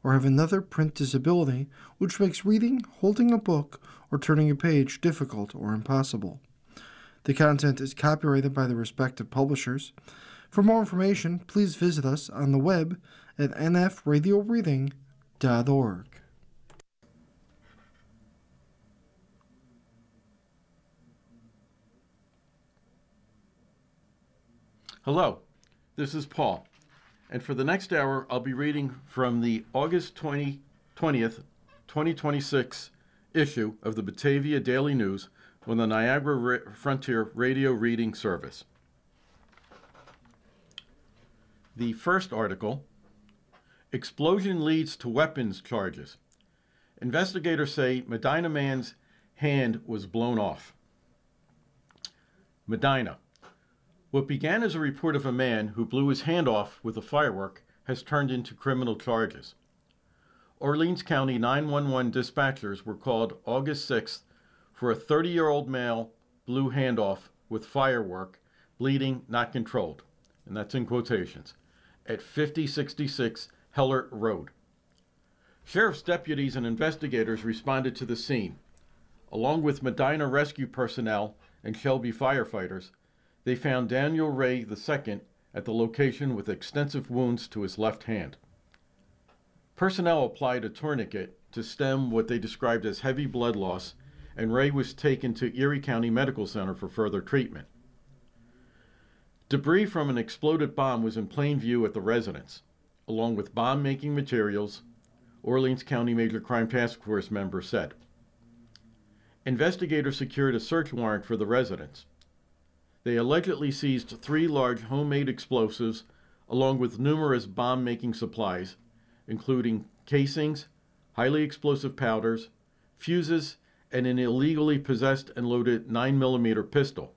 or have another print disability which makes reading, holding a book, or turning a page difficult or impossible. The content is copyrighted by the respective publishers. For more information, please visit us on the web at nfradioreading.org. Hello, this is Paul, and for the next hour I'll be reading from the August 20th, 2026 issue of the Batavia Daily News on the Niagara Frontier Radio Reading Service. The first article, Explosion Leads to Weapons Charges. Investigators say Medina man's hand was blown off. Medina. What began as a report of a man who blew his hand off with a firework has turned into criminal charges. Orleans County 911 dispatchers were called August 6th for a 30-year-old male blew hand off with firework, bleeding not controlled, and that's in quotations, at 5066 Hellert Road. Sheriff's deputies and investigators responded to the scene. Along with Medina rescue personnel and Shelby firefighters, they found Daniel Ray II at the location with extensive wounds to his left hand. Personnel applied a tourniquet to stem what they described as heavy blood loss, and Ray was taken to Erie County Medical Center for further treatment. Debris from an exploded bomb was in plain view at the residence, along with bomb-making materials, Orleans County Major Crime Task Force member said. Investigators secured a search warrant for the residence. They allegedly seized 3 large homemade explosives, along with numerous bomb-making supplies, including casings, highly explosive powders, fuses, and an illegally possessed and loaded 9mm pistol.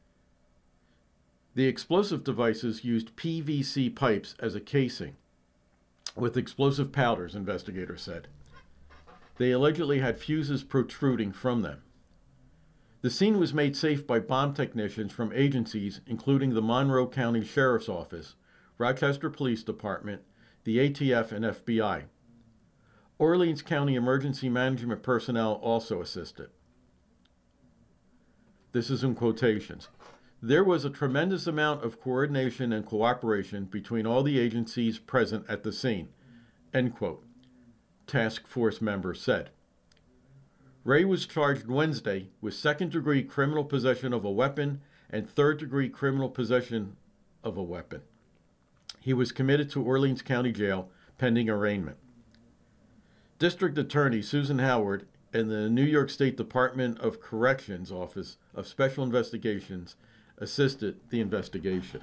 The explosive devices used PVC pipes as a casing, with explosive powders, investigators said. They allegedly had fuses protruding from them. The scene was made safe by bomb technicians from agencies including the Monroe County Sheriff's Office, Rochester Police Department, the ATF, and FBI. Orleans County Emergency Management personnel also assisted. This is in quotations. There was a tremendous amount of coordination and cooperation between all the agencies present at the scene, end quote, task force members said. Ray was charged Wednesday with second-degree criminal possession of a weapon and third-degree criminal possession of a weapon. He was committed to Orleans County Jail pending arraignment. District Attorney Susan Howard and the New York State Department of Corrections Office of Special Investigations assisted the investigation.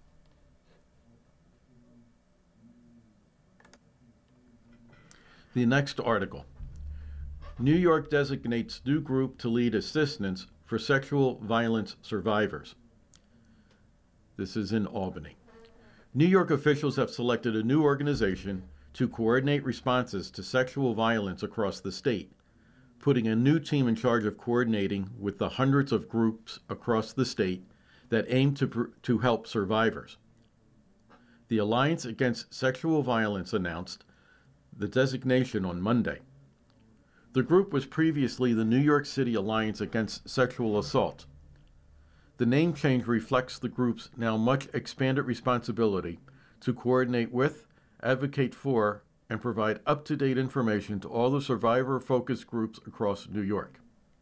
The next article. New York designates new group to lead assistance for sexual violence survivors. This is in Albany. New York officials have selected a new organization to coordinate responses to sexual violence across the state, putting a new team in charge of coordinating with the hundreds of groups across the state that aim to help survivors. The Alliance Against Sexual Violence announced the designation on Monday. The group was previously the New York City Alliance Against Sexual Assault. The name change reflects the group's now much expanded responsibility to coordinate with, advocate for, and provide up-to-date information to all the survivor-focused groups across New York.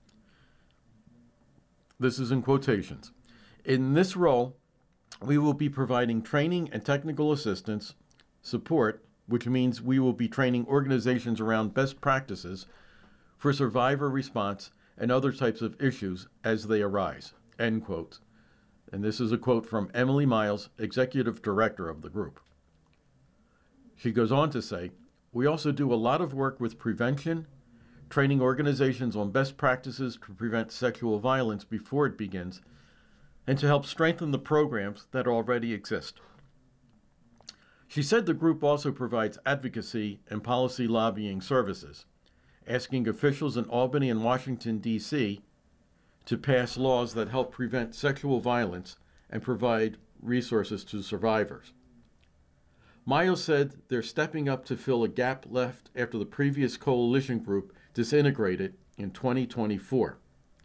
This is in quotations. In this role, we will be providing training and technical assistance, support, which means we will be training organizations around best practices for survivor response and other types of issues as they arise, end quote. And this is a quote from Emily Miles, Executive Director of the group. She goes on to say, we also do a lot of work with prevention, training organizations on best practices to prevent sexual violence before it begins, and to help strengthen the programs that already exist. She said the group also provides advocacy and policy lobbying services, asking officials in Albany and Washington, D.C. to pass laws that help prevent sexual violence and provide resources to survivors. Miles said they're stepping up to fill a gap left after the previous coalition group disintegrated in 2024.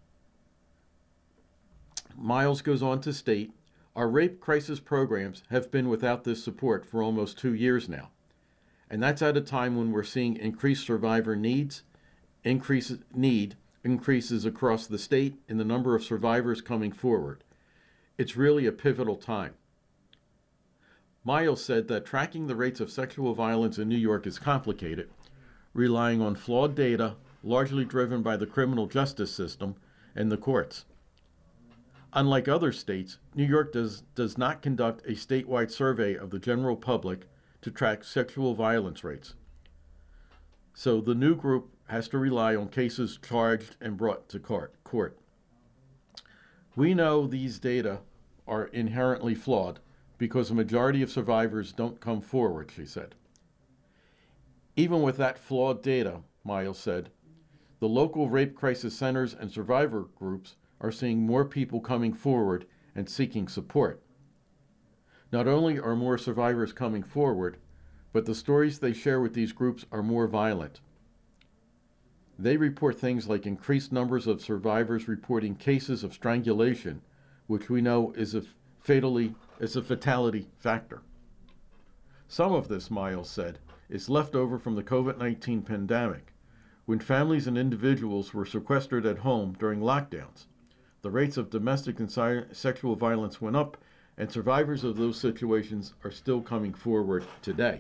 Miles goes on to state, our rape crisis programs have been without this support for almost 2 years now. And that's at a time when we're seeing increased survivor increases across the state in the number of survivors coming forward. It's really a pivotal time. Miles said that tracking the rates of sexual violence in New York is complicated, relying on flawed data, largely driven by the criminal justice system and the courts. Unlike other states, New York does not conduct a statewide survey of the general public to track sexual violence rates. So the new group has to rely on cases charged and brought to court. We know these data are inherently flawed because a majority of survivors don't come forward, she said. Even with that flawed data, Miles said, the local rape crisis centers and survivor groups are seeing more people coming forward and seeking support. Not only are more survivors coming forward, but the stories they share with these groups are more violent. They report things like increased numbers of survivors reporting cases of strangulation, which we know is a fatality factor. Some of this, Miles said, is left over from the COVID-19 pandemic, when families and individuals were sequestered at home during lockdowns. The rates of domestic and sexual violence went up, and survivors of those situations are still coming forward today.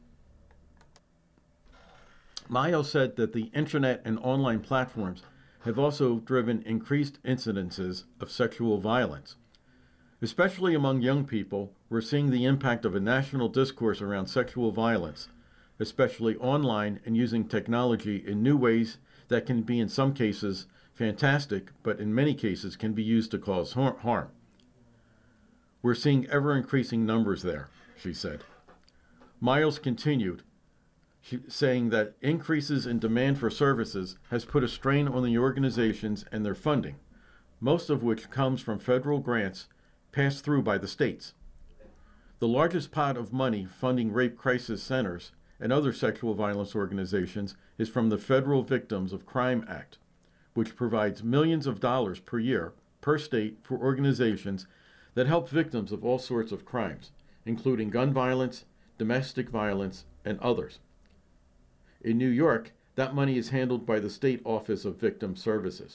Miles said that the internet and online platforms have also driven increased incidences of sexual violence. Especially among young people, we're seeing the impact of a national discourse around sexual violence, especially online and using technology in new ways that can be in some cases fantastic, but in many cases can be used to cause harm. We're seeing ever-increasing numbers there, she said. Miles continued, saying that increases in demand for services has put a strain on the organizations and their funding, most of which comes from federal grants passed through by the states. The largest pot of money funding rape crisis centers and other sexual violence organizations is from the Federal Victims of Crime Act, which provides millions of dollars per year per state for organizations that help victims of all sorts of crimes, including gun violence, domestic violence, and others. In New York, that money is handled by the State Office of Victim Services.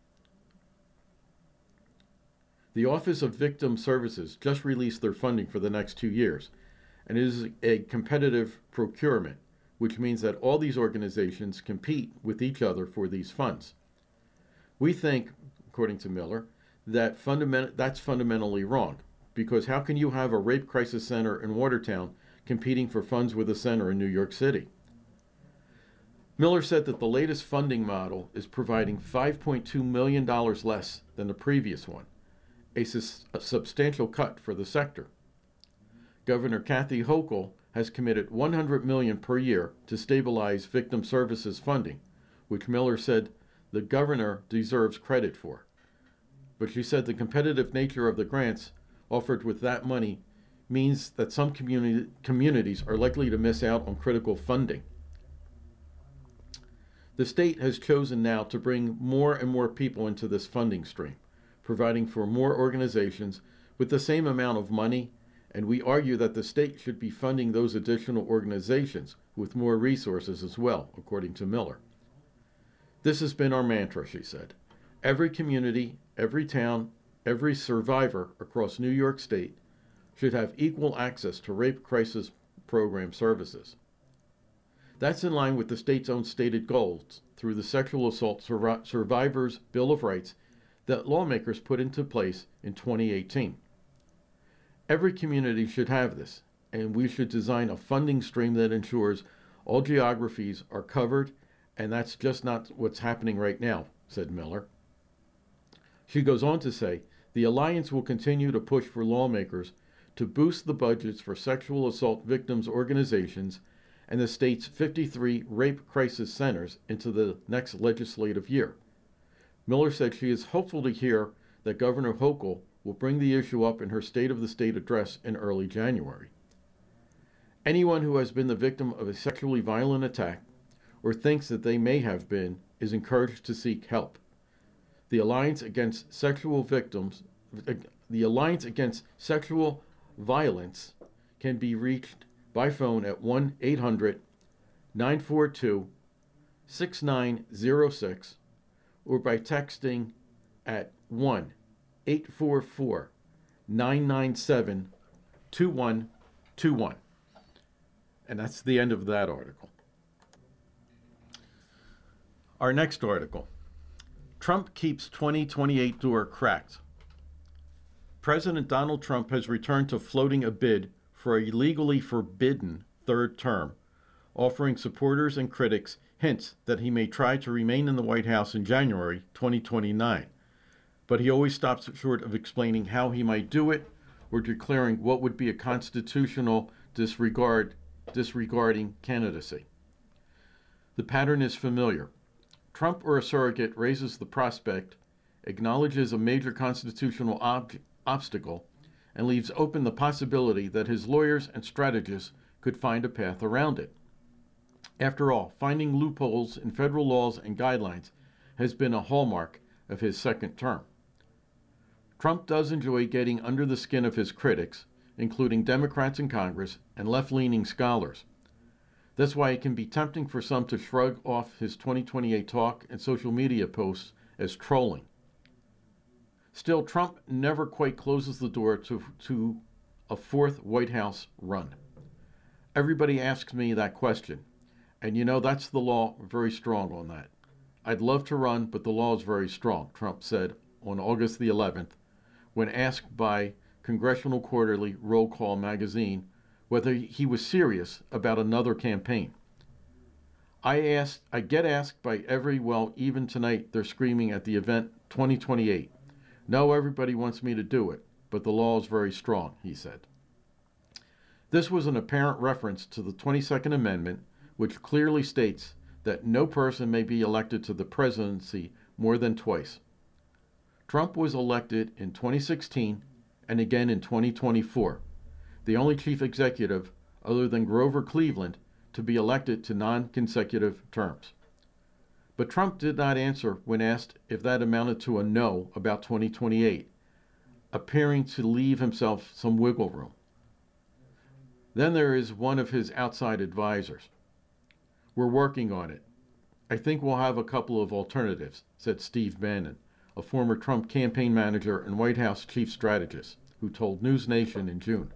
The Office of Victim Services just released their funding for the next 2 years, and it is a competitive procurement, which means that all these organizations compete with each other for these funds. We think, according to Miller, that that's fundamentally wrong, because how can you have a rape crisis center in Watertown competing for funds with a center in New York City? Miller said that the latest funding model is providing $5.2 million less than the previous one, a substantial cut for the sector. Governor Kathy Hochul has committed $100 million per year to stabilize victim services funding, which Miller said the governor deserves credit for. But she said the competitive nature of the grants offered with that money means that some communities are likely to miss out on critical funding. The state has chosen now to bring more and more people into this funding stream, providing for more organizations with the same amount of money, and we argue that the state should be funding those additional organizations with more resources as well, according to Miller. This has been our mantra, she said. Every community, every town, every survivor across New York State should have equal access to rape crisis program services. That's in line with the state's own stated goals through the Sexual Assault Survivors Bill of Rights that lawmakers put into place in 2018. Every community should have this, and we should design a funding stream that ensures all geographies are covered, and that's just not what's happening right now, said Miller. She goes on to say, the Alliance will continue to push for lawmakers to boost the budgets for sexual assault victims organizations and the state's 53 rape crisis centers into the next legislative year. Miller said she is hopeful to hear that Governor Hochul will bring the issue up in her State of the State address in early January. Anyone who has been the victim of a sexually violent attack or thinks that they may have been is encouraged to seek help. The Alliance Against Sexual Violence can be reached by phone at 1-800-942-6906 or by texting at 1-844-997-2121. And that's the end of that article. Our next article. Trump keeps 2028 door cracked. President Donald Trump has returned to floating a bid for a legally forbidden third term, offering supporters and critics hints that he may try to remain in the White House in January 2029. But he always stops short of explaining how he might do it or declaring what would be a constitutional disregarding candidacy. The pattern is familiar. Trump or a surrogate raises the prospect, acknowledges a major constitutional obstacle, and leaves open the possibility that his lawyers and strategists could find a path around it. After all, finding loopholes in federal laws and guidelines has been a hallmark of his second term. Trump does enjoy getting under the skin of his critics, including Democrats in Congress and left-leaning scholars. That's why it can be tempting for some to shrug off his 2028 talk and social media posts as trolling. Still, Trump never quite closes the door to a fourth White House run. Everybody asks me that question, and that's the law very strong on that. I'd love to run, but the law is very strong, Trump said on August the 11th, when asked by Congressional Quarterly Roll Call magazine whether he was serious about another campaign. I get asked by even tonight they're screaming at the event 2028. No, everybody wants me to do it, but the law is very strong, he said. This was an apparent reference to the 22nd Amendment, which clearly states that no person may be elected to the presidency more than twice. Trump was elected in 2016 and again in 2024. The only chief executive, other than Grover Cleveland, to be elected to non-consecutive terms. But Trump did not answer when asked if that amounted to a no about 2028, appearing to leave himself some wiggle room. Then there is one of his outside advisors. We're working on it. I think we'll have a couple of alternatives, said Steve Bannon, a former Trump campaign manager and White House chief strategist, who told News Nation in June.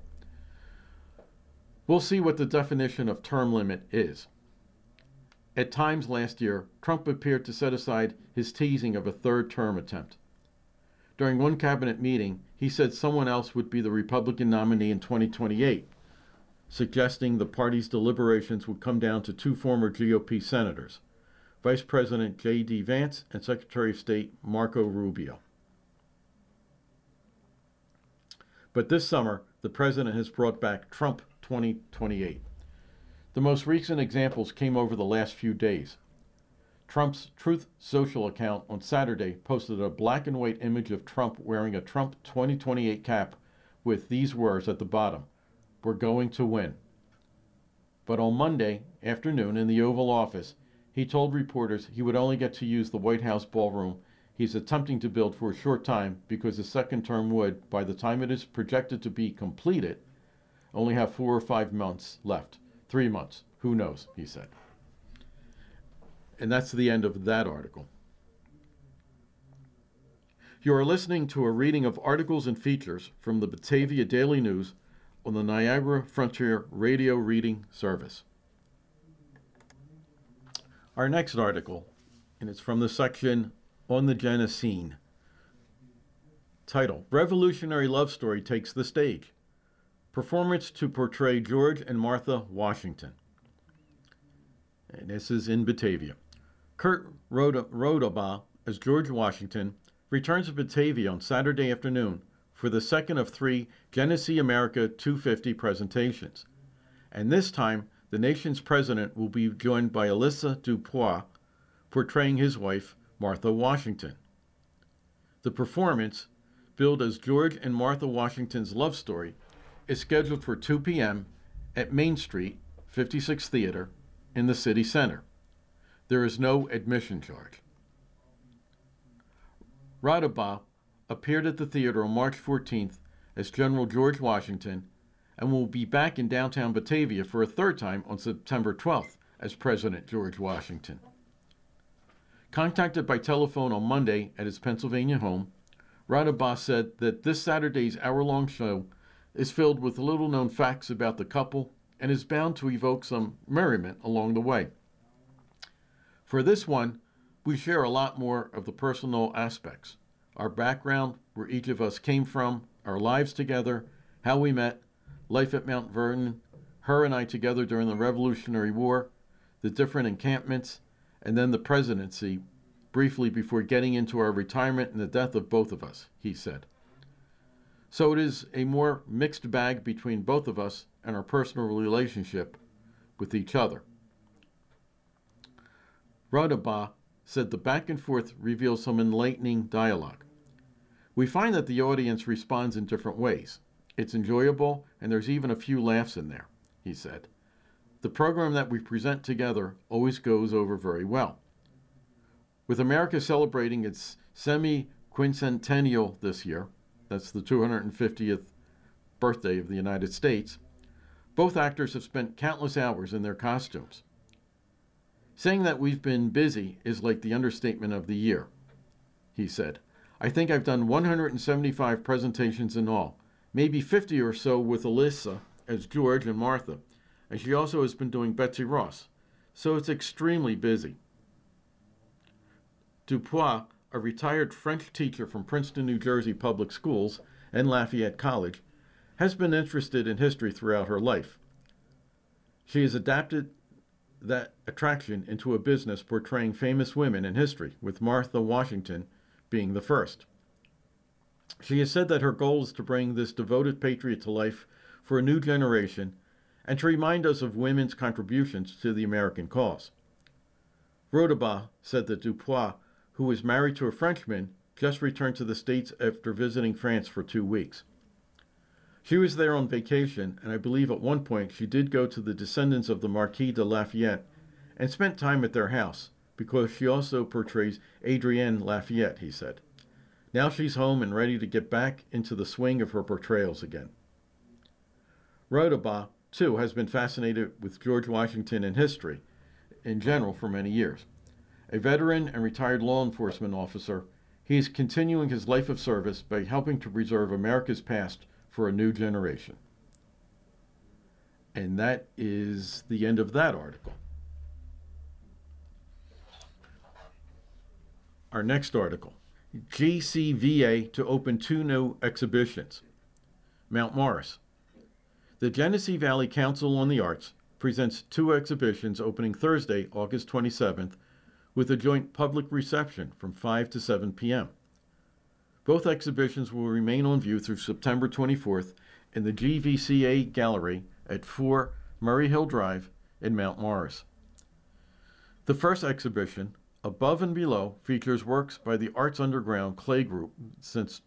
We'll see what the definition of term limit is. At times last year, Trump appeared to set aside his teasing of a third term attempt. During one cabinet meeting, he said someone else would be the Republican nominee in 2028, suggesting the party's deliberations would come down to two former GOP senators, Vice President J.D. Vance and Secretary of State Marco Rubio. But this summer, the president has brought back Trump 2028. The most recent examples came over the last few days. Trump's Truth Social account on Saturday posted a black and white image of Trump wearing a Trump 2028 cap with these words at the bottom, "We're going to win." But on Monday afternoon in the Oval Office, he told reporters he would only get to use the White House ballroom he's attempting to build for a short time because his second term would, by the time it is projected to be completed, only have 4 or 5 months left. 3 months. Who knows, he said. And that's the end of that article. You are listening to a reading of articles and features from the Batavia Daily News on the Niagara Frontier Radio Reading Service. Our next article, and it's from the section on the Genesene. Title: Revolutionary Love Story Takes the Stage. Performance to portray George and Martha Washington. And this is in Batavia. Kurt Rodabaugh as George Washington returns to Batavia on Saturday afternoon for the second of 3 Genesee America 250 presentations. And this time, the nation's president will be joined by Alyssa Dupois, portraying his wife, Martha Washington. The performance, billed as George and Martha Washington's love story, is scheduled for 2 p.m. at Main Street, 56 Theater, in the city center. There is no admission charge. Radaba appeared at the theater on March 14th as General George Washington and will be back in downtown Batavia for a third time on September 12th as President George Washington. Contacted by telephone on Monday at his Pennsylvania home, Radaba said that this Saturday's hour-long show is filled with little-known facts about the couple and is bound to evoke some merriment along the way. For this one, we share a lot more of the personal aspects, our background, where each of us came from, our lives together, how we met, life at Mount Vernon, her and I together during the Revolutionary War, the different encampments, and then the presidency, briefly before getting into our retirement and the death of both of us, he said. So it is a more mixed bag between both of us and our personal relationship with each other. Radaba said the back and forth reveals some enlightening dialogue. We find that the audience responds in different ways. It's enjoyable, and there's even a few laughs in there, he said. The program that we present together always goes over very well. With America celebrating its semi-quincentennial this year, that's the 250th birthday of the United States, both actors have spent countless hours in their costumes. Saying that we've been busy is like the understatement of the year, he said. I think I've done 175 presentations in all, maybe 50 or so with Alyssa as George and Martha, and she also has been doing Betsy Ross, so it's extremely busy. Dupois, a retired French teacher from Princeton, New Jersey public schools and Lafayette College, has been interested in history throughout her life. She has adapted that attraction into a business portraying famous women in history, with Martha Washington being the first. She has said that her goal is to bring this devoted patriot to life for a new generation and to remind us of women's contributions to the American cause. Radaba said that Dupois, who was married to a Frenchman, just returned to the States after visiting France for 2 weeks. She was there on vacation, and I believe at one point she did go to the descendants of the Marquis de Lafayette and spent time at their house, because she also portrays Adrienne Lafayette, he said. Now she's home and ready to get back into the swing of her portrayals again. Radaba, too, has been fascinated with George Washington and history in general for many years. A veteran and retired law enforcement officer, he is continuing his life of service by helping to preserve America's past for a new generation. And that is the end of that article. Our next article, GCVA to open 2 new exhibitions. Mount Morris. The Genesee Valley Council on the Arts presents 2 exhibitions opening Thursday, August 27th, with a joint public reception from 5 to 7 p.m. Both exhibitions will remain on view through September 24th in the GVCA Gallery at 4 Murray Hill Drive in Mount Morris. The first exhibition, Above and Below, features works by the Arts Underground Clay Group. Since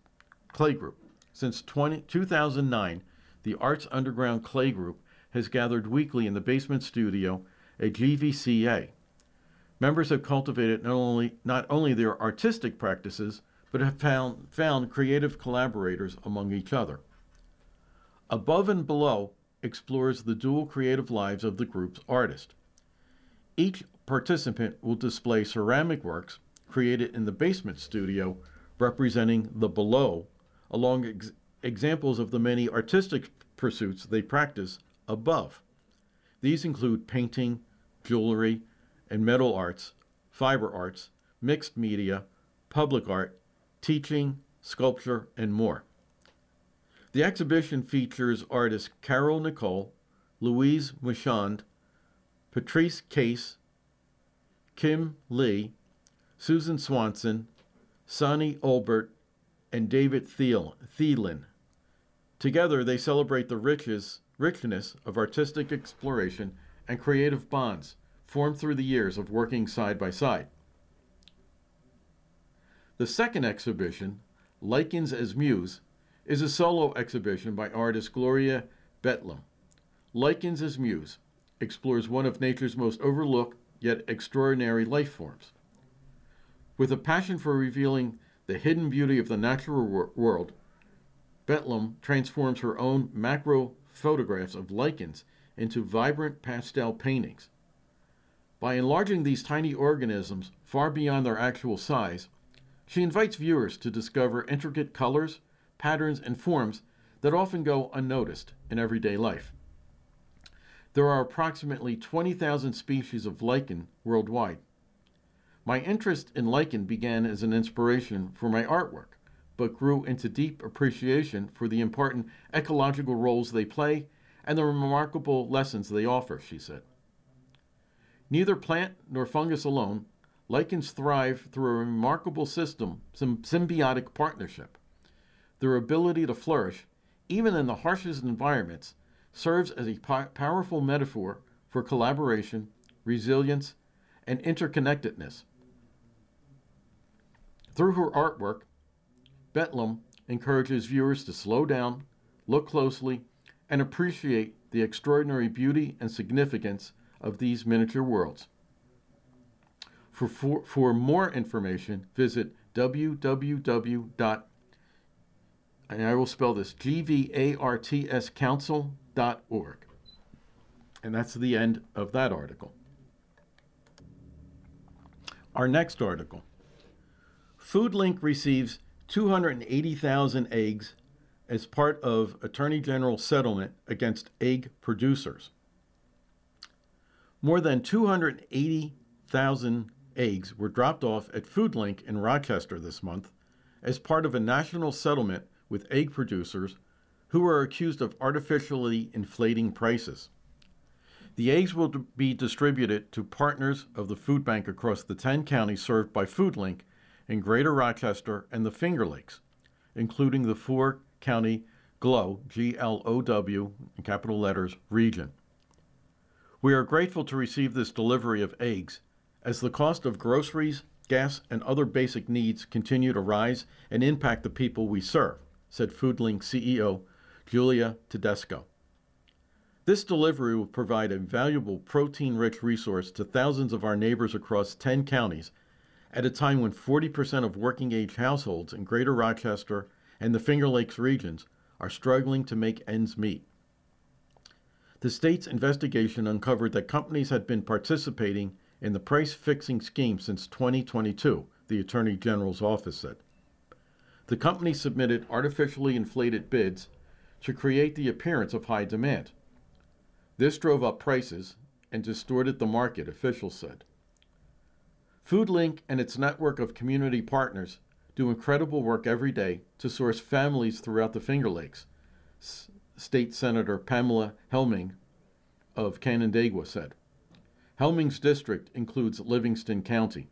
2009, the Arts Underground Clay Group has gathered weekly in the basement studio at GVCA. Members have cultivated not only their artistic practices, but have found creative collaborators among each other. Above and Below explores the dual creative lives of the group's artists. Each participant will display ceramic works created in the basement studio representing the below, along examples of the many artistic pursuits they practice above. These include painting, jewelry, and metal arts, fiber arts, mixed media, public art, teaching, sculpture, and more. The exhibition features artists Carol Nicole, Louise Michand, Patrice Case, Kim Lee, Susan Swanson, Sonny Olbert, and David Thielen. Together, they celebrate the richness of artistic exploration and creative bonds formed through the years of working side by side. The second exhibition, Lichens as Muse, is a solo exhibition by artist Gloria Betlam. Lichens as Muse explores one of nature's most overlooked yet extraordinary life forms. With a passion for revealing the hidden beauty of the natural world, Bethlem transforms her own macro photographs of lichens into vibrant pastel paintings. By enlarging these tiny organisms far beyond their actual size, she invites viewers to discover intricate colors, patterns, and forms that often go unnoticed in everyday life. There are approximately 20,000 species of lichen worldwide. My interest in lichen began as an inspiration for my artwork, but grew into deep appreciation for the important ecological roles they play and the remarkable lessons they offer, she said. Neither plant nor fungus alone, lichens thrive through a remarkable system, some symbiotic partnership. Their ability to flourish, even in the harshest environments, serves as a powerful metaphor for collaboration, resilience, and interconnectedness. Through her artwork, Bethlem encourages viewers to slow down, look closely, and appreciate the extraordinary beauty and significance of these miniature worlds. For more information, visit and I will spell this, gvartscouncil.org. And that's the end of that article. Our next article. FoodLink receives 280,000 eggs as part of Attorney General settlement against egg producers. More than 280,000 eggs were dropped off at FoodLink in Rochester this month as part of a national settlement with egg producers who are accused of artificially inflating prices. The eggs will be distributed to partners of the food bank across the 10 counties served by FoodLink in Greater Rochester and the Finger Lakes, including the 4-county GLOW, G-L-O-W, in capital letters, region. We are grateful to receive this delivery of eggs as the cost of groceries, gas, and other basic needs continue to rise and impact the people we serve, said FoodLink CEO Julia Tedesco. This delivery will provide a valuable protein-rich resource to thousands of our neighbors across 10 counties at a time when 40% of working-age households in Greater Rochester and the Finger Lakes regions are struggling to make ends meet. The state's investigation uncovered that companies had been participating in the price-fixing scheme since 2022, the Attorney General's office said. The company submitted artificially inflated bids to create the appearance of high demand. This drove up prices and distorted the market, officials said. FoodLink and its network of community partners do incredible work every day to source families throughout the Finger Lakes, State Senator Pamela Helming of Canandaigua said. Helming's district includes Livingston County.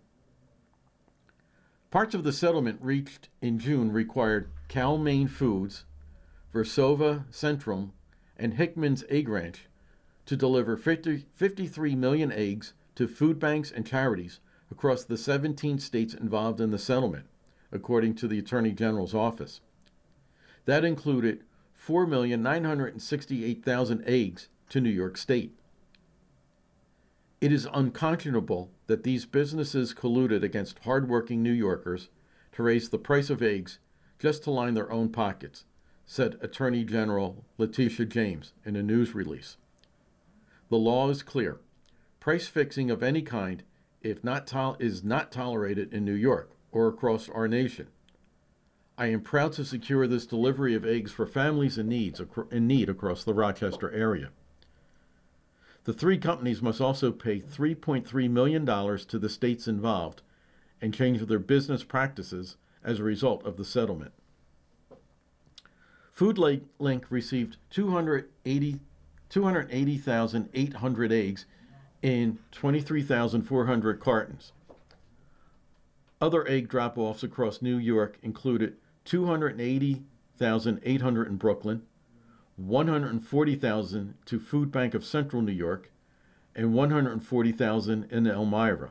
Parts of the settlement reached in June required Cal-Maine Foods, Versova Centrum, and Hickman's Egg Ranch to deliver 53 million eggs to food banks and charities across the 17 states involved in the settlement, according to the Attorney General's office. That included 4,968,000 eggs to New York State. It is unconscionable that these businesses colluded against hardworking New Yorkers to raise the price of eggs just to line their own pockets, said Attorney General Letitia James in a news release. The law is clear. Price fixing of any kind is not tolerated in New York or across our nation. I am proud to secure this delivery of eggs for families in need across the Rochester area. The three companies must also pay $3.3 million to the states involved and change their business practices as a result of the settlement. FoodLink received 280,800 eggs in 23,400 cartons. Other egg drop-offs across New York included 280,800 in Brooklyn, 140,000 to Food Bank of Central New York, and 140,000 in Elmira.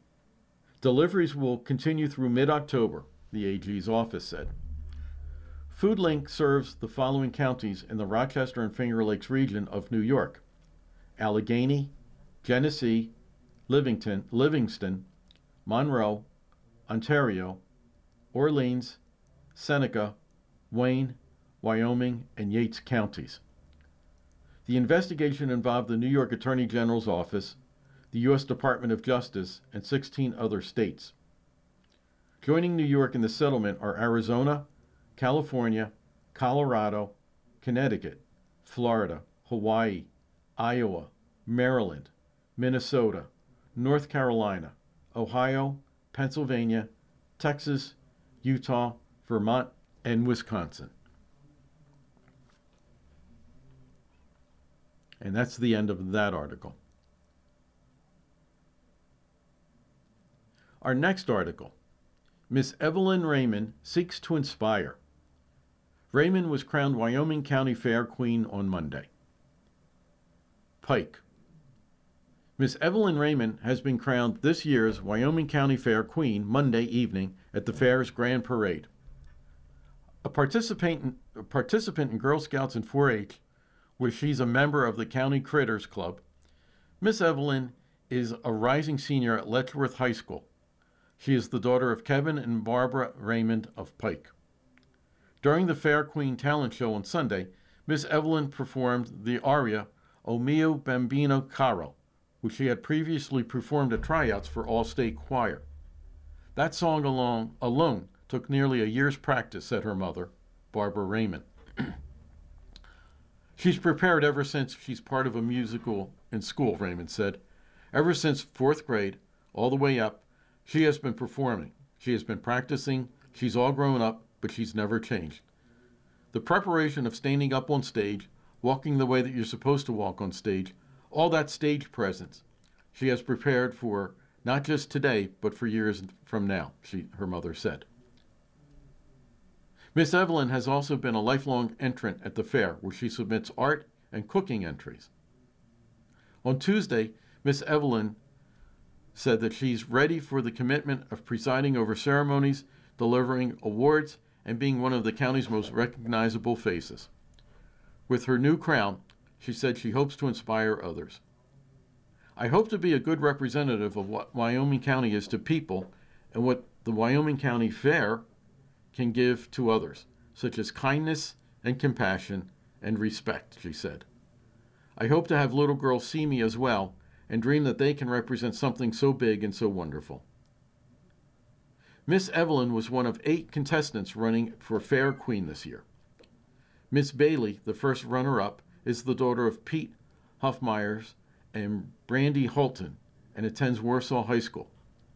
Deliveries will continue through mid-October, the AG's office said. FoodLink serves the following counties in the Rochester and Finger Lakes region of New York: Allegheny, Genesee, Livingston, Monroe, Ontario, Orleans, Seneca, Wayne, Wyoming, and Yates counties. The investigation involved the New York Attorney General's office, the U.S. Department of Justice, and 16 other states. Joining New York in the settlement are Arizona, California, Colorado, Connecticut, Florida, Hawaii, Iowa, Maryland, Minnesota, North Carolina, Ohio, Pennsylvania, Texas, Utah, Vermont, and Wisconsin. And that's the end of that article. Our next article, Miss Evelyn Raymond seeks to inspire. Raymond was crowned Wyoming County Fair Queen on Monday. Pike. Miss Evelyn Raymond has been crowned this year's Wyoming County Fair Queen Monday evening at the fair's Grand Parade. A participant in Girl Scouts and 4-H, where she's a member of the County Critters Club, Miss Evelyn is a rising senior at Letchworth High School. She is the daughter of Kevin and Barbara Raymond of Pike. During the Fair Queen Talent Show on Sunday, Miss Evelyn performed the aria O Mio Bambino Caro, which she had previously performed at tryouts for All-State Choir. That song alone took nearly a year's practice, said her mother, Barbara Raymond. She's prepared ever since she's part of a musical in school, Raymond said. Ever since 4th grade, all the way up, she has been performing. She has been practicing. She's all grown up, but she's never changed. The preparation of standing up on stage, walking the way that you're supposed to walk on stage, all that stage presence, she has prepared for not just today, but for years from now, her mother said. Miss Evelyn has also been a lifelong entrant at the fair, where she submits art and cooking entries. On Tuesday, Miss Evelyn said that she's ready for the commitment of presiding over ceremonies, delivering awards, and being one of the county's most recognizable faces. With her new crown, she said she hopes to inspire others. I hope to be a good representative of what Wyoming County is to people and what the Wyoming County Fair can give to others, such as kindness and compassion and respect, she said. I hope to have little girls see me as well and dream that they can represent something so big and so wonderful. Miss Evelyn was one of 8 contestants running for Fair Queen this year. Miss Bailey, the first runner-up, is the daughter of Pete Huffmeyers and Brandy Holton and attends Warsaw High School.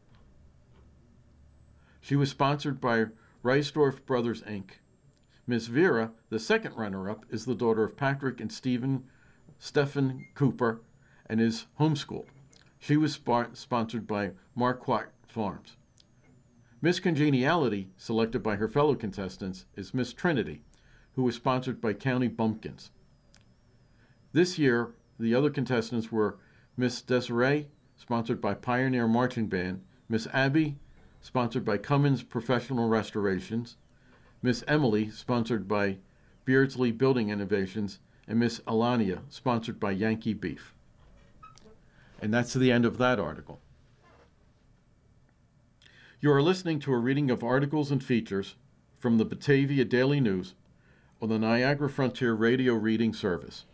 She was sponsored by Reisdorf Brothers, Inc. Miss Vera, the second runner-up, is the daughter of Patrick and Stephen Cooper and is homeschooled. She was sponsored by Marquardt Farms. Miss Congeniality, selected by her fellow contestants, is Miss Trinity, who was sponsored by County Bumpkins. This year, the other contestants were Miss Desiree, sponsored by Pioneer Marching Band, Miss Abby, sponsored by Cummins Professional Restorations, Miss Emily, sponsored by Beardsley Building Innovations, and Miss Alania, sponsored by Yankee Beef. And that's the end of that article. You are listening to a reading of articles and features from the Batavia Daily News on the Niagara Frontier Radio Reading Service.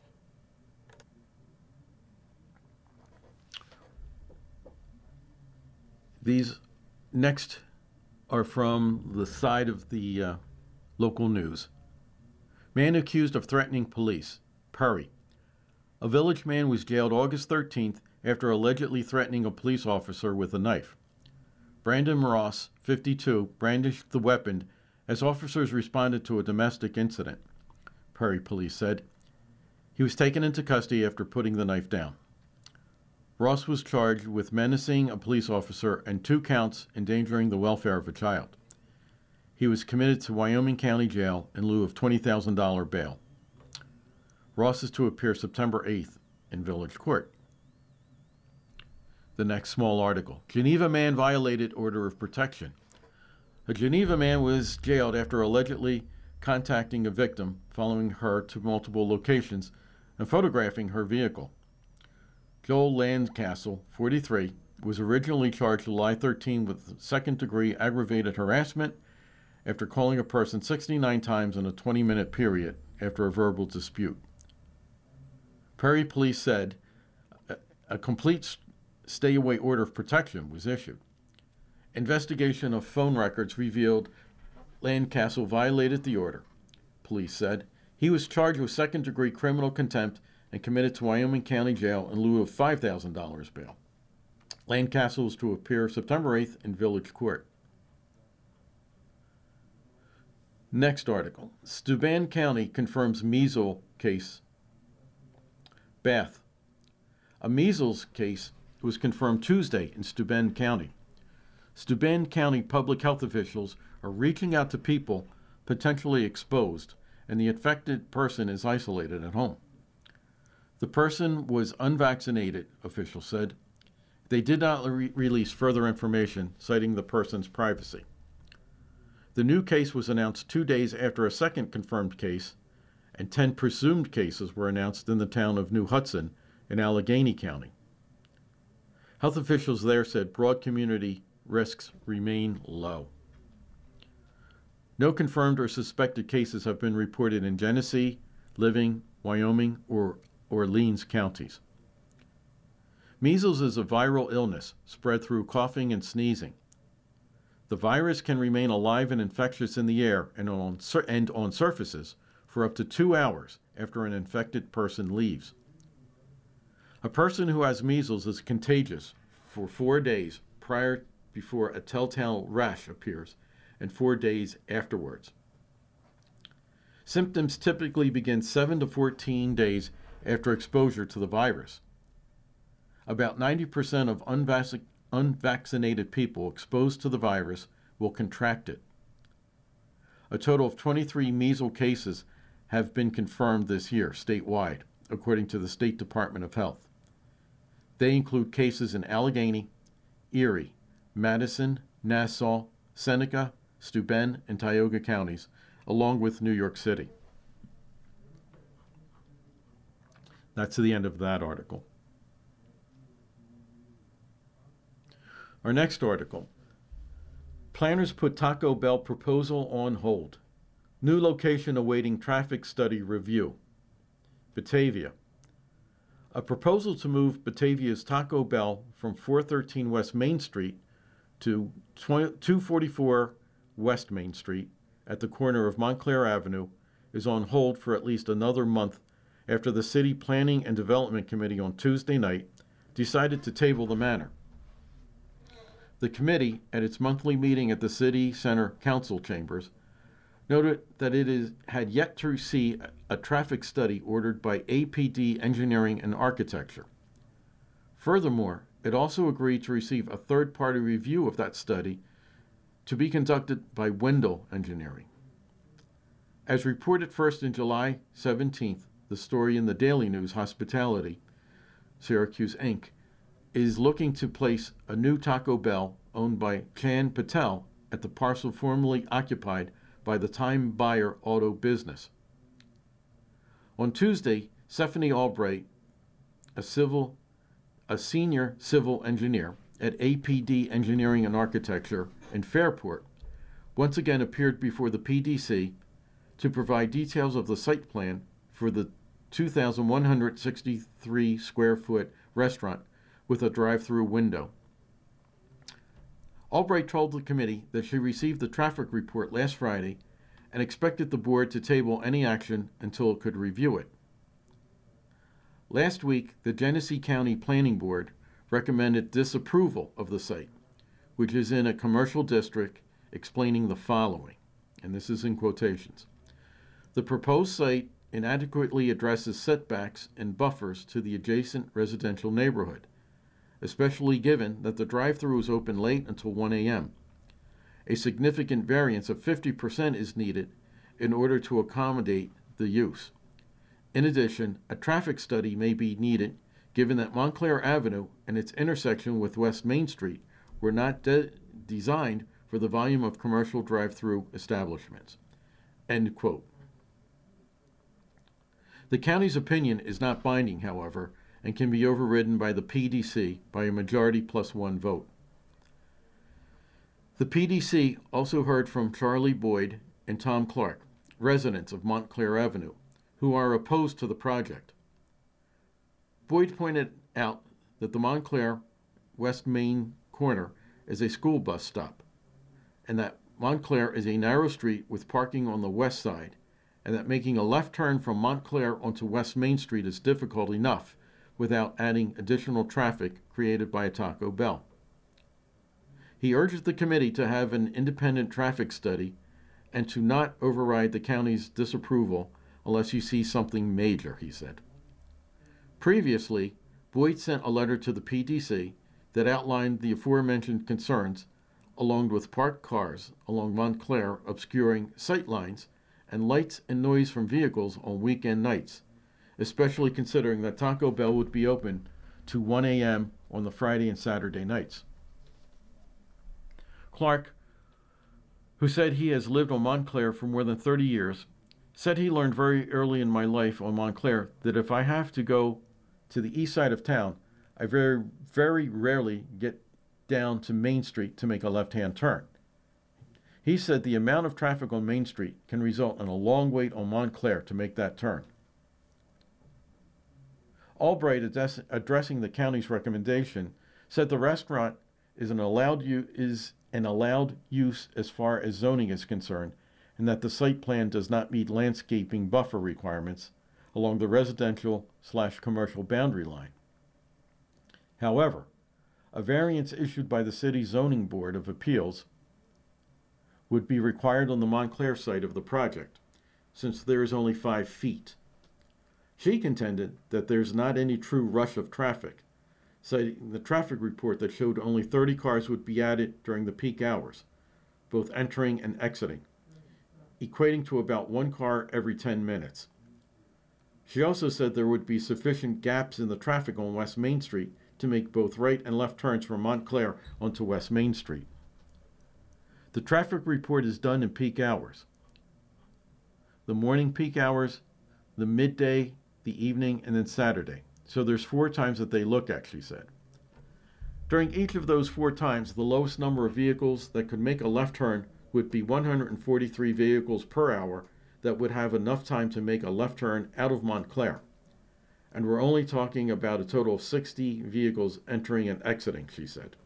These next are from the side of the local news. Man accused of threatening police, Perry. A Village man was jailed August 13th after allegedly threatening a police officer with a knife. Brandon Ross, 52, brandished the weapon as officers responded to a domestic incident, Perry police said. He was taken into custody after putting the knife down. Ross was charged with menacing a police officer and 2 counts endangering the welfare of a child. He was committed to Wyoming County Jail in lieu of $20,000 bail. Ross is to appear September 8th in Village Court. The next small article. Geneva man violated order of protection. A Geneva man was jailed after allegedly contacting a victim, following her to multiple locations, and photographing her vehicle. Joel Landcastle, 43, was originally charged July 13 with second-degree aggravated harassment after calling a person 69 times in a 20-minute period after a verbal dispute. Perry police said a complete stay-away order of protection was issued. Investigation of phone records revealed Landcastle violated the order, police said. He was charged with second-degree criminal contempt and committed to Wyoming County Jail in lieu of $5,000 bail. Landcastle is to appear September 8th in Village Court. Next article. Steuben County confirms measles case. Bath. A measles case was confirmed Tuesday in Steuben County. Steuben County public health officials are reaching out to people potentially exposed, and the infected person is isolated at home. The person was unvaccinated, officials said. They did not release further information, citing the person's privacy. The new case was announced 2 days after a second confirmed case, and 10 presumed cases were announced in the town of New Hudson in Allegheny County. Health officials there said broad community risks remain low. No confirmed or suspected cases have been reported in Genesee, Living, Wyoming, or Orleans counties. Measles is a viral illness spread through coughing and sneezing. The virus can remain alive and infectious in the air and on surfaces for up to 2 hours after an infected person leaves. A person who has measles is contagious for 4 days before a telltale rash appears and 4 days afterwards. Symptoms typically begin 7 to 14 days after exposure to the virus. About 90% of unvaccinated people exposed to the virus will contract it. A total of 23 measles cases have been confirmed this year statewide, according to the State Department of Health. They include cases in Allegheny, Erie, Madison, Nassau, Seneca, Steuben, and Tioga counties, along with New York City. That's the end of that article. Our next article. Planners put Taco Bell proposal on hold. New location awaiting traffic study review. Batavia. A proposal to move Batavia's Taco Bell from 413 West Main Street to 244 West Main Street at the corner of Montclair Avenue is on hold for at least another month after the City Planning and Development Committee on Tuesday night decided to table the matter. The committee, at its monthly meeting at the City Center Council Chambers, noted that it had yet to see a traffic study ordered by APD Engineering and Architecture. Furthermore, it also agreed to receive a third-party review of that study to be conducted by Wendell Engineering. As reported first in July 17th, the story in the Daily News Hospitality, Syracuse Inc., is looking to place a new Taco Bell owned by Chan Patel at the parcel formerly occupied by the Time Buyer Auto Business. On Tuesday, Stephanie Albright, a senior civil engineer at APD Engineering and Architecture in Fairport, once again appeared before the PDC to provide details of the site plan for the 2,163 square foot restaurant with a drive-through window. Albright told the committee that she received the traffic report last Friday and expected the board to table any action until it could review it. Last week, the Genesee County Planning Board recommended disapproval of the site, which is in a commercial district, explaining the following, and this is in quotations. The proposed site inadequately addresses setbacks and buffers to the adjacent residential neighborhood, especially given that the drive-through is open late until 1 a.m. A significant variance of 50% is needed in order to accommodate the use. In addition, a traffic study may be needed given that Montclair Avenue and its intersection with West Main Street were not designed for the volume of commercial drive-through establishments. End quote. The county's opinion is not binding, however, and can be overridden by the PDC by a majority plus one vote. The PDC also heard from Charlie Boyd and Tom Clark, residents of Montclair Avenue, who are opposed to the project. Boyd pointed out that the Montclair West Main corner is a school bus stop, and that Montclair is a narrow street with parking on the west side, and that making a left turn from Montclair onto West Main Street is difficult enough without adding additional traffic created by a Taco Bell. He urged the committee to have an independent traffic study and to not override the county's disapproval unless you see something major, he said. Previously, Boyd sent a letter to the PDC that outlined the aforementioned concerns, along with parked cars along Montclair obscuring sight lines and lights and noise from vehicles on weekend nights, especially considering that Taco Bell would be open to 1 a.m. on the Friday and Saturday nights. Clark, who said he has lived on Montclair for more than 30 years, said he learned very early in my life on Montclair that if I have to go to the east side of town, I very, very rarely get down to Main Street to make a left-hand turn. He said the amount of traffic on Main Street can result in a long wait on Montclair to make that turn. Albright, addressing the county's recommendation, said the restaurant is an allowed use as far as zoning is concerned, and that the site plan does not meet landscaping buffer requirements along the residential/commercial boundary line. However, a variance issued by the City Zoning Board of Appeals would be required on the Montclair site of the project, since there is only 5 feet. She contended that there's not any true rush of traffic, citing the traffic report that showed only 30 cars would be added during the peak hours, both entering and exiting, equating to about 1 car every 10 minutes. She also said there would be sufficient gaps in the traffic on West Main Street to make both right and left turns from Montclair onto West Main Street. The traffic report is done in peak hours. The morning peak hours, the midday, the evening, and then Saturday. So there's 4 times that they look at, she said. During each of those 4 times, the lowest number of vehicles that could make a left turn would be 143 vehicles per hour that would have enough time to make a left turn out of Montclair. And we're only talking about a total of 60 vehicles entering and exiting, she said.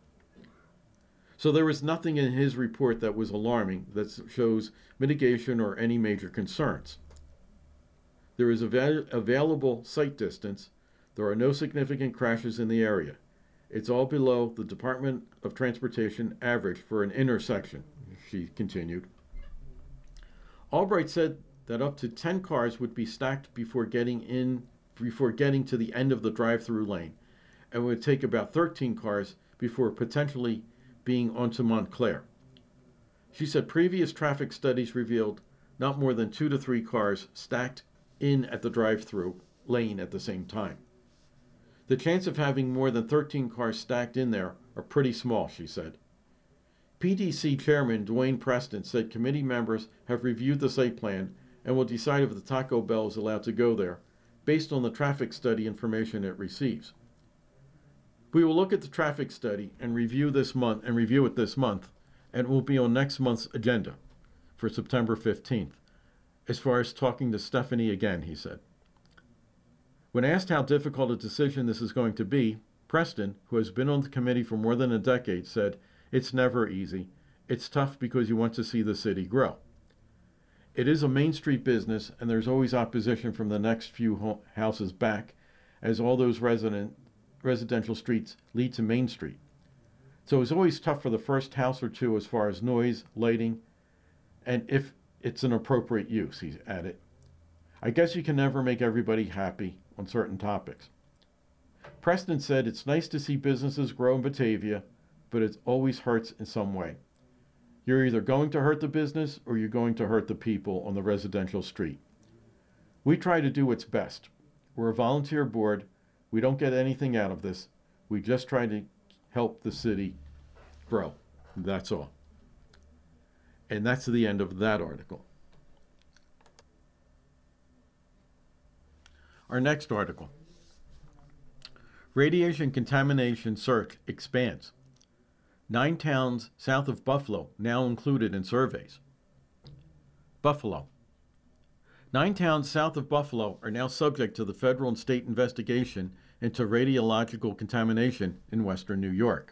So there was nothing in his report that was alarming that shows mitigation or any major concerns. There is available sight distance. There are no significant crashes in the area. It's all below the Department of Transportation average for an intersection, she continued. Albright said that up to 10 cars would be stacked before getting to the end of the drive-through lane, and would take about 13 cars before potentially being onto Montclair. She said previous traffic studies revealed not more than 2 to 3 cars stacked in at the drive-through lane at the same time. The chance of having more than 13 cars stacked in there are pretty small, she said. PDC Chairman Dwayne Preston said committee members have reviewed the site plan and will decide if the Taco Bell is allowed to go there based on the traffic study information it receives. We will look at the traffic study and review it this month, and it will be on next month's agenda for September 15th. As far as talking to Stephanie again, he said. When asked how difficult a decision this is going to be, Preston, who has been on the committee for more than a decade, said, "It's never easy. It's tough because you want to see the city grow. It is a Main Street business, and there's always opposition from the next few houses back, as all those residential streets lead to Main Street. So it's always tough for the first house or two as far as noise, lighting, and if it's an appropriate use," he added. "I guess you can never make everybody happy on certain topics." Preston said it's nice to see businesses grow in Batavia, but it always hurts in some way. You're either going to hurt the business or you're going to hurt the people on the residential street. We try to do what's best. We're a volunteer board. We don't get anything out of this. We just try to help the city grow. That's all. And that's the end of that article. Our next article. Radiation contamination search expands. 9 towns south of Buffalo now included in surveys. Buffalo. 9 towns south of Buffalo are now subject to the federal and state investigation into radiological contamination in western New York.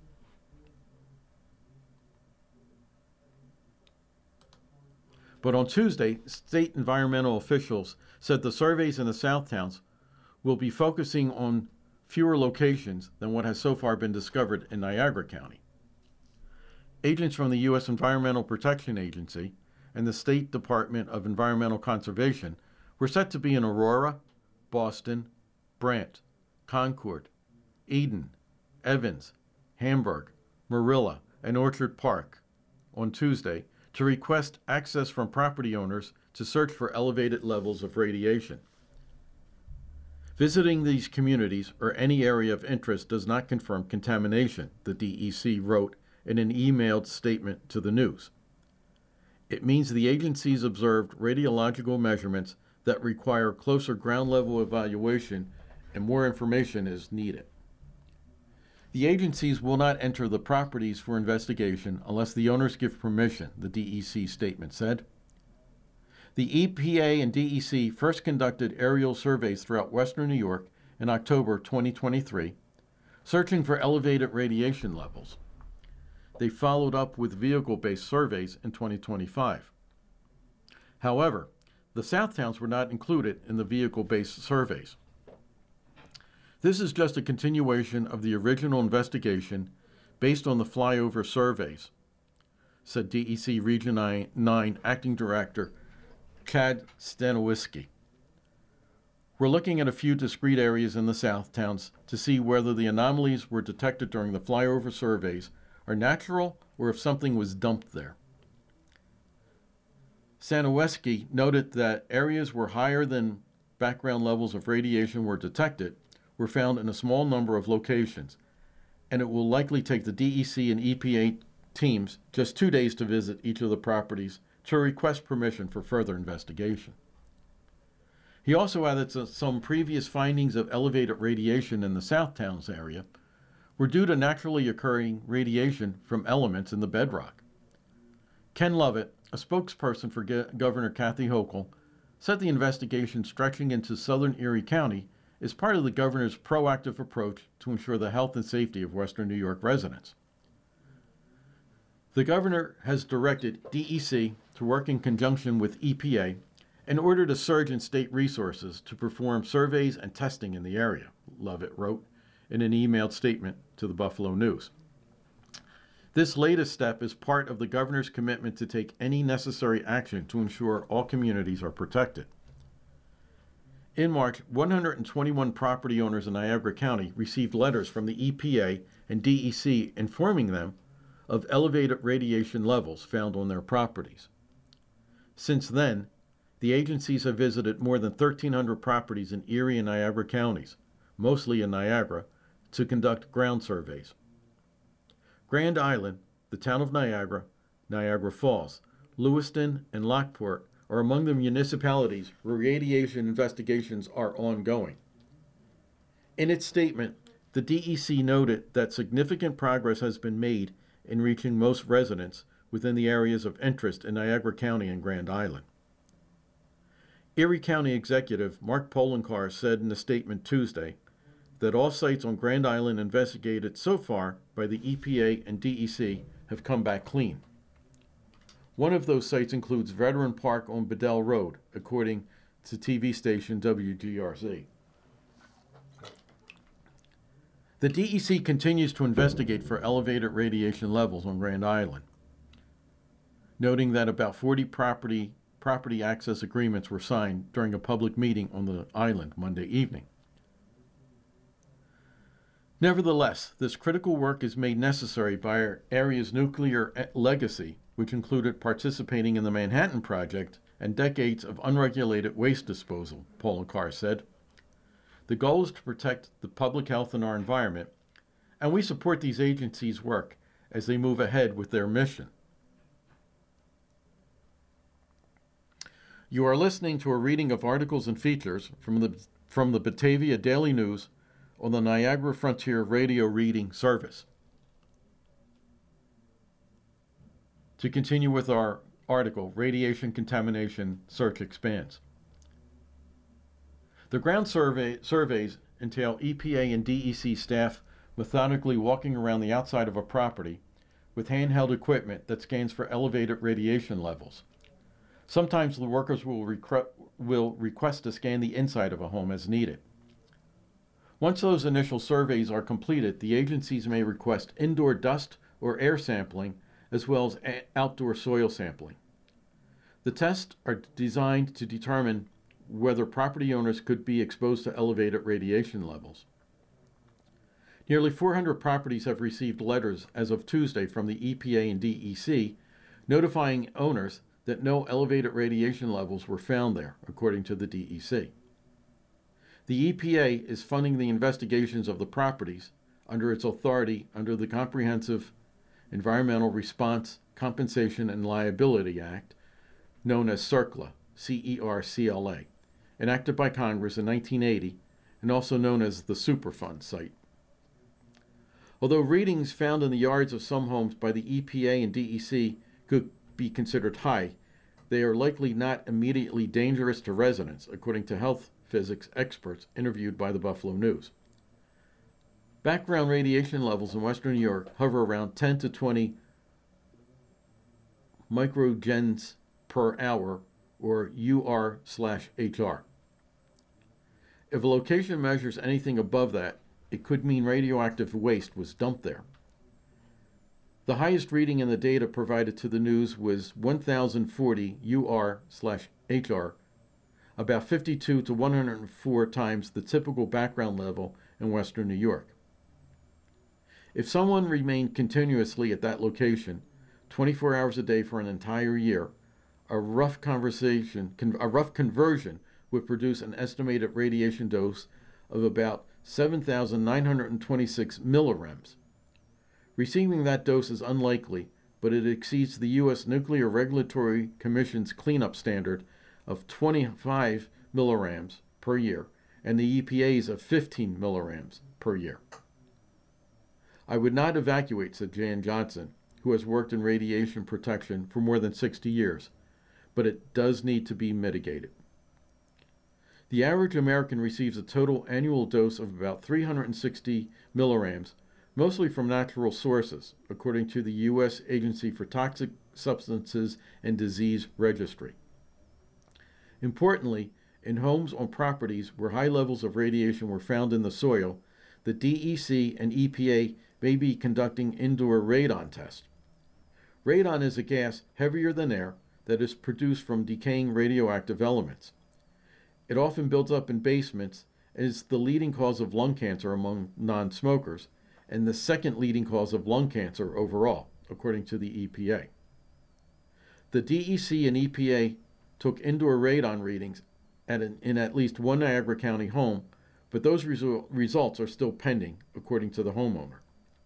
But on Tuesday, state environmental officials said the surveys in the South towns will be focusing on fewer locations than what has so far been discovered in Niagara County. Agents from the U.S. Environmental Protection Agency and the State Department of Environmental Conservation were set to be in Aurora, Boston, Brant, Concord, Eden, Evans, Hamburg, Marilla, and Orchard Park on Tuesday to request access from property owners to search for elevated levels of radiation. Visiting these communities or any area of interest does not confirm contamination, the DEC wrote in an emailed statement to the news. It means the agencies observed radiological measurements that require closer ground-level evaluation and more information is needed. The agencies will not enter the properties for investigation unless the owners give permission, the DEC statement said. The EPA and DEC first conducted aerial surveys throughout western New York in October 2023, searching for elevated radiation levels. They followed up with vehicle-based surveys in 2025. However, the South towns were not included in the vehicle-based surveys. This is just a continuation of the original investigation based on the flyover surveys, said DEC Region 9 Acting Director Chad Stanowiski. We're looking at a few discrete areas in the South towns to see whether the anomalies were detected during the flyover surveys are natural or if something was dumped there. Stanowiski noted that areas where higher than background levels of radiation were detected were found in a small number of locations, and it will likely take the DEC and EPA teams just 2 days to visit each of the properties to request permission for further investigation. He also added that some previous findings of elevated radiation in the South Towns area were due to naturally occurring radiation from elements in the bedrock. Ken Lovett, a spokesperson for Governor Kathy Hochul, said the investigation stretching into southern Erie County is part of the governor's proactive approach to ensure the health and safety of western New York residents. The governor has directed DEC to work in conjunction with EPA in order to surge in state resources to perform surveys and testing in the area, Lovett wrote in an emailed statement to the Buffalo News. This latest step is part of the governor's commitment to take any necessary action to ensure all communities are protected. In March, 121 property owners in Niagara County received letters from the EPA and DEC informing them of elevated radiation levels found on their properties. Since then, the agencies have visited more than 1,300 properties in Erie and Niagara counties, mostly in Niagara, to conduct ground surveys. Grand Island, the town of Niagara, Niagara Falls, Lewiston, and Lockport are among the municipalities where radiation investigations are ongoing. In its statement, the DEC noted that significant progress has been made in reaching most residents within the areas of interest in Niagara County and Grand Island. Erie County Executive Mark Poloncarz said in a statement Tuesday that all sites on Grand Island investigated so far by the EPA and DEC have come back clean. One of those sites includes Veteran Park on Bedell Road, according to TV station WGRZ. The DEC continues to investigate for elevated radiation levels on Grand Island, noting that about 40 property access agreements were signed during a public meeting on the island Monday evening. Nevertheless, this critical work is made necessary by our area's nuclear legacy, which included participating in the Manhattan Project and decades of unregulated waste disposal, Poloncarz said. The goal is to protect the public health and our environment, and we support these agencies' work as they move ahead with their mission. You are listening to a reading of articles and features from the from the Batavia Daily News on the Niagara Frontier Radio Reading Service. To continue with our article, Radiation Contamination Search Expands. The ground surveys entail EPA and DEC staff methodically walking around the outside of a property with handheld equipment that scans for elevated radiation levels. Sometimes the workers will request to scan the inside of a home as needed. Once those initial surveys are completed, the agencies may request indoor dust or air sampling as well as outdoor soil sampling. The tests are designed to determine whether property owners could be exposed to elevated radiation levels. Nearly 400 properties have received letters as of Tuesday from the EPA and DEC notifying owners that no elevated radiation levels were found there, according to the DEC. The EPA is funding the investigations of the properties under its authority under the Comprehensive Environmental Response, Compensation, and Liability Act, known as CERCLA, C-E-R-C-L-A, enacted by Congress in 1980 and also known as the Superfund site. Although readings found in the yards of some homes by the EPA and DEC could be considered high, they are likely not immediately dangerous to residents, according to health physics experts interviewed by the Buffalo News. Background radiation levels in western New York hover around 10 to 20 microgens per hour, or UR/HR. If a location measures anything above that, it could mean radioactive waste was dumped there. The highest reading in the data provided to the news was 1,040 UR/HR, about 52 to 104 times the typical background level in western New York. If someone remained continuously at that location 24 hours a day for an entire year, a rough conversion would produce an estimated radiation dose of about 7,926 millirems. Receiving that dose is unlikely, but it exceeds the U.S. Nuclear Regulatory Commission's cleanup standard of 25 millirems per year and the EPA's of 15 millirems per year. I would not evacuate, said Jan Johnson, who has worked in radiation protection for more than 60 years, but it does need to be mitigated. The average American receives a total annual dose of about 360 millirems, mostly from natural sources, according to the U.S. Agency for Toxic Substances and Disease Registry. Importantly, in homes on properties where high levels of radiation were found in the soil, the DEC and EPA may be conducting indoor radon tests. Radon is a gas heavier than air that is produced from decaying radioactive elements. It often builds up in basements and is the leading cause of lung cancer among non-smokers and the second leading cause of lung cancer overall, according to the EPA. The DEC and EPA took indoor radon readings in at least one Niagara County home, but those results are still pending, according to the homeowner.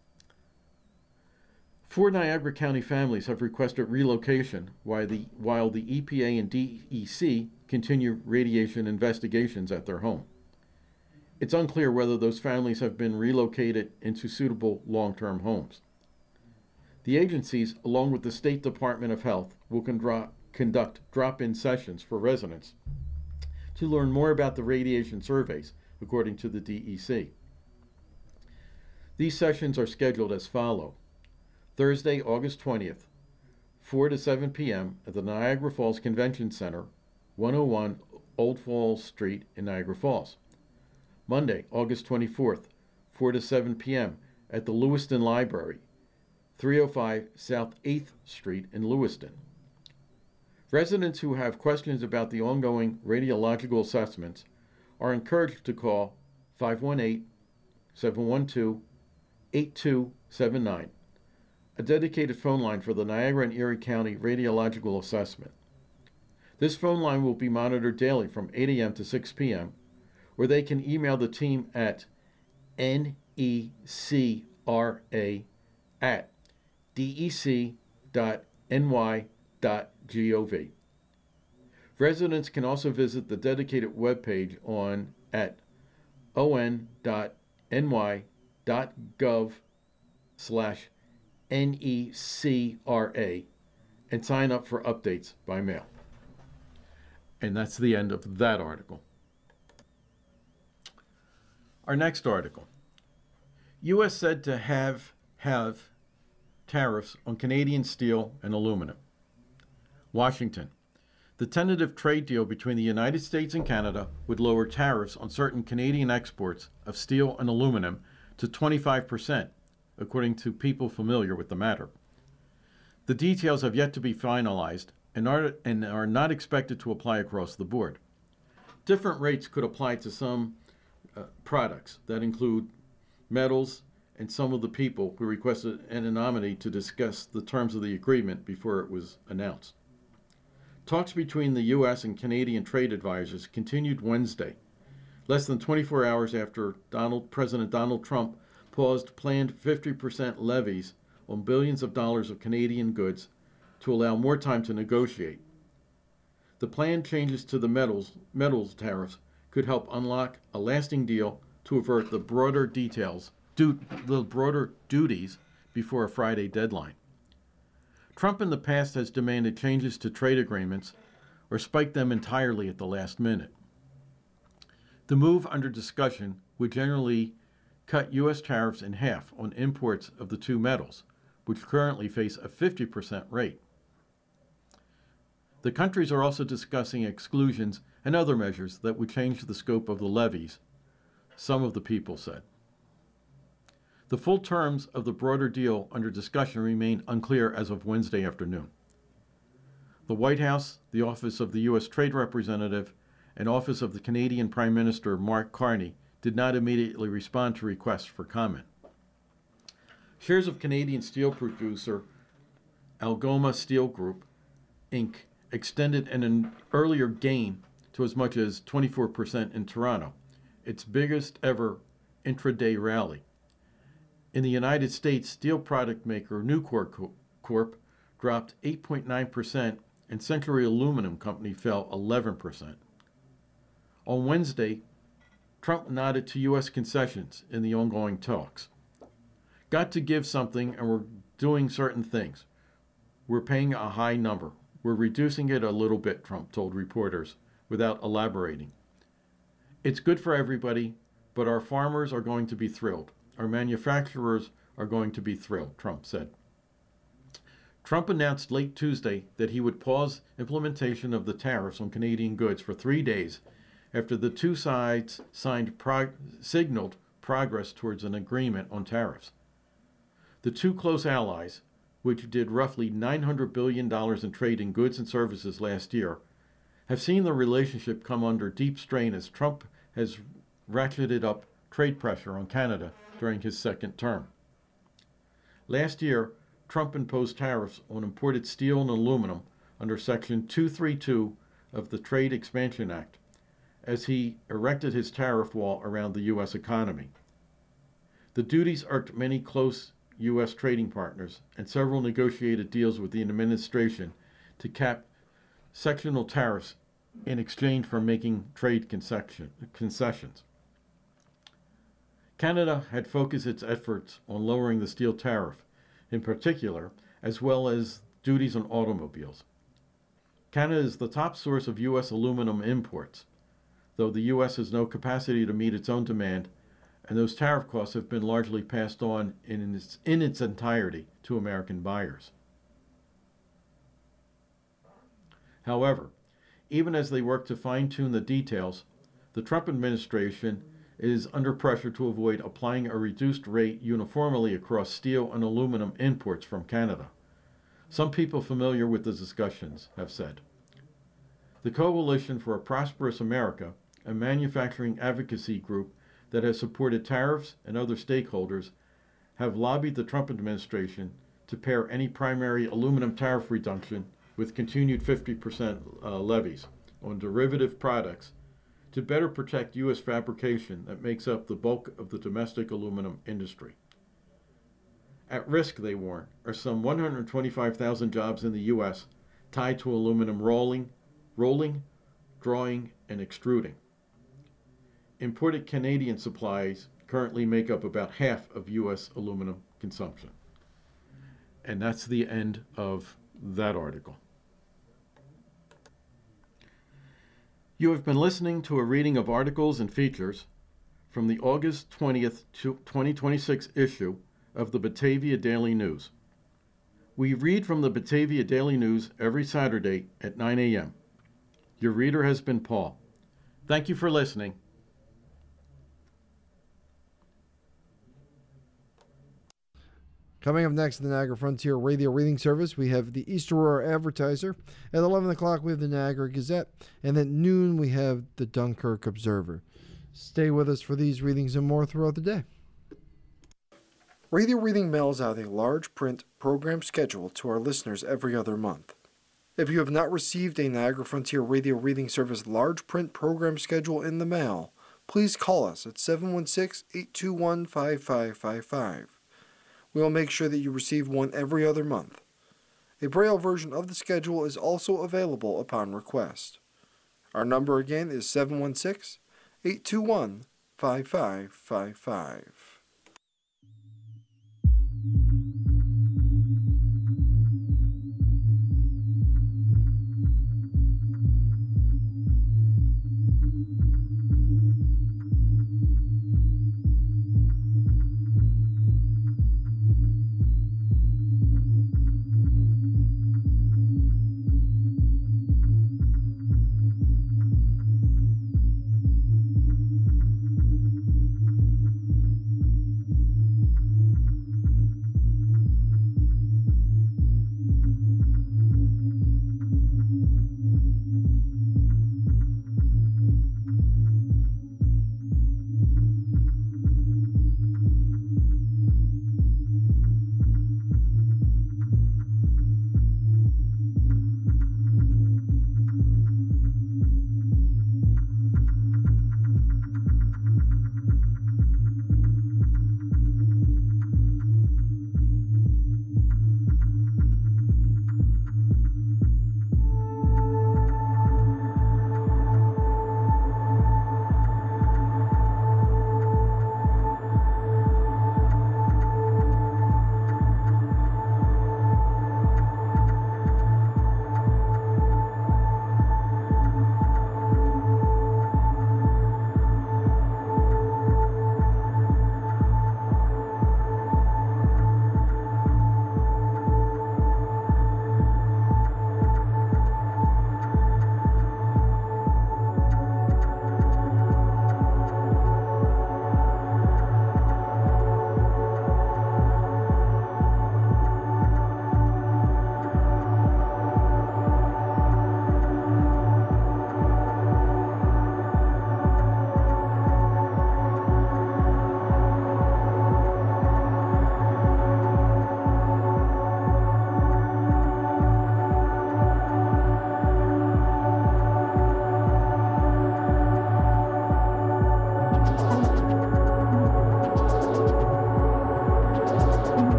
4 Niagara County families have requested relocation while the EPA and DEC continue radiation investigations at their home. It's unclear whether those families have been relocated into suitable long-term homes. The agencies, along with the State Department of Health, will conduct drop-in sessions for residents to learn more about the radiation surveys, according to the DEC. These sessions are scheduled as follows. Thursday, August 20th, 4 to 7 p.m. at the Niagara Falls Convention Center, 101 Old Falls Street in Niagara Falls. Monday, August 24th, 4 to 7 p.m. at the Lewiston Library, 305 South 8th Street in Lewiston. Residents who have questions about the ongoing radiological assessments are encouraged to call 518-712-8279, a dedicated phone line for the Niagara and Erie County Radiological Assessment. This phone line will be monitored daily from 8 a.m. to 6 p.m., or they can email the team at necra@dec.ny.gov. Residents can also visit the dedicated webpage on at on.ny.gov/NECRA and sign up for updates by mail. And that's the end of that article. Our next article. U.S. said to have tariffs on Canadian steel and aluminum. Washington. The tentative trade deal between the United States and Canada would lower tariffs on certain Canadian exports of steel and aluminum to 25%, according to people familiar with the matter. The details have yet to be finalized and are not expected to apply across the board. Different rates could apply to some products that include metals, and some of the people who requested anonymity to discuss the terms of the agreement before it was announced. Talks between the U.S. and Canadian trade advisors continued Wednesday, less than 24 hours after President Donald Trump paused planned 50% levies on billions of dollars of Canadian goods to allow more time to negotiate. The planned changes to the metals tariffs could help unlock a lasting deal to avert the broader duties before a Friday deadline. Trump in the past has demanded changes to trade agreements or spiked them entirely at the last minute. The move under discussion would generally cut U.S. tariffs in half on imports of the two metals, which currently face a 50% rate. The countries are also discussing exclusions and other measures that would change the scope of the levies, some of the people said. The full terms of the broader deal under discussion remain unclear as of Wednesday afternoon. The White House, the Office of the U.S. Trade Representative, and Office of the Canadian Prime Minister Mark Carney did not immediately respond to requests for comment. Shares of Canadian steel producer Algoma Steel Group, Inc. extended an earlier gain to as much as 24% in Toronto, its biggest ever intraday rally. In the United States, steel product maker Nucor Corp dropped 8.9% and Century Aluminum Company fell 11%. On Wednesday, Trump nodded to U.S. concessions in the ongoing talks. Got to give something, and we're doing certain things. We're paying a high number. We're reducing it a little bit, Trump told reporters, without elaborating. It's good for everybody, but our farmers are going to be thrilled. Our manufacturers are going to be thrilled, Trump said. Trump announced late Tuesday that he would pause implementation of the tariffs on Canadian goods for 3 days after the two sides signaled progress towards an agreement on tariffs. The two close allies, which did roughly $900 billion in trade in goods and services last year, have seen the relationship come under deep strain as Trump has ratcheted up trade pressure on Canada during his second term. Last year, Trump imposed tariffs on imported steel and aluminum under Section 232 of the Trade Expansion Act, as he erected his tariff wall around the U.S. economy. The duties irked many close U.S. trading partners, and several negotiated deals with the administration to cap sectional tariffs in exchange for making trade concessions. Canada had focused its efforts on lowering the steel tariff, in particular, as well as duties on automobiles. Canada is the top source of U.S. aluminum imports, though the U.S. has no capacity to meet its own demand, and those tariff costs have been largely passed on in its entirety to American buyers. However, even as they work to fine-tune the details, the Trump administration is under pressure to avoid applying a reduced rate uniformly across steel and aluminum imports from Canada. Some people familiar with the discussions have said. The Coalition for a Prosperous America, a manufacturing advocacy group that has supported tariffs and other stakeholders, have lobbied the Trump administration to pair any primary aluminum tariff reduction with continued 50% levies on derivative products to better protect U.S. fabrication that makes up the bulk of the domestic aluminum industry. At risk, they warn, are some 125,000 jobs in the U.S. tied to aluminum rolling, drawing, and extruding. imported Canadian supplies currently make up about half of U.S. aluminum consumption. And that's the end of that article. You have been listening to a reading of articles and features from the August 20th, 2026 issue of the Batavia Daily News. We read from the Batavia Daily News every Saturday at 9 a.m. Your reader has been Paul. Thank you for listening. Coming up next in the Niagara Frontier Radio Reading Service, we have the East Aurora Advertiser. At 11 o'clock, we have the Niagara Gazette. And at noon, we have the Dunkirk Observer. Stay with us for these readings and more throughout the day. Radio Reading mails out a large print program schedule to our listeners every other month. If you have not received a Niagara Frontier Radio Reading Service large print program schedule in the mail, please call us at 716-821-5555. We will make sure that you receive one every other month. A Braille version of the schedule is also available upon request. Our number again is 716-821-5555.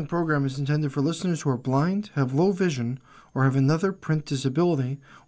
program is intended for listeners who are blind, have low vision, or have another print disability,